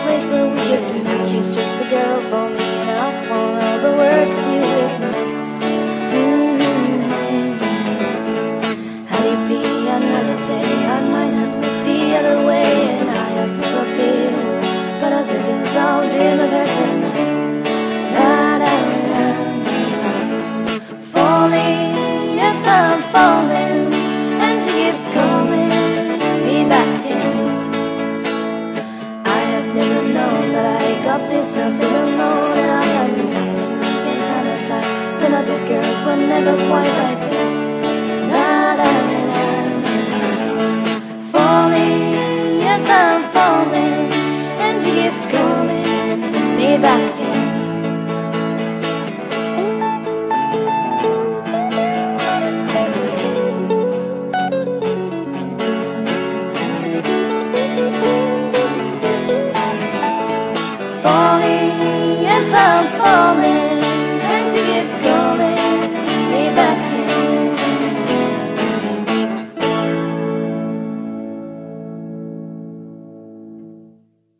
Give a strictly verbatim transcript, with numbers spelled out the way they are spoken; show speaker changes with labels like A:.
A: place where we just met. She's just a girl for me, and I want all the words you admit. Mm-hmm. Had it be another day, I might have looked the other way, and I have never been with, but as it is, I'll dream of her tonight. La da da da da. Falling, yes I'm falling, and she keeps calling me back then. I have never known that I got this up in alone, and I am listening like a out of sight, but other girls were never quite like this. La da da da da. Falling, yes I'm falling, and she keeps calling me back then. Falling, yes I'm falling, and she keeps calling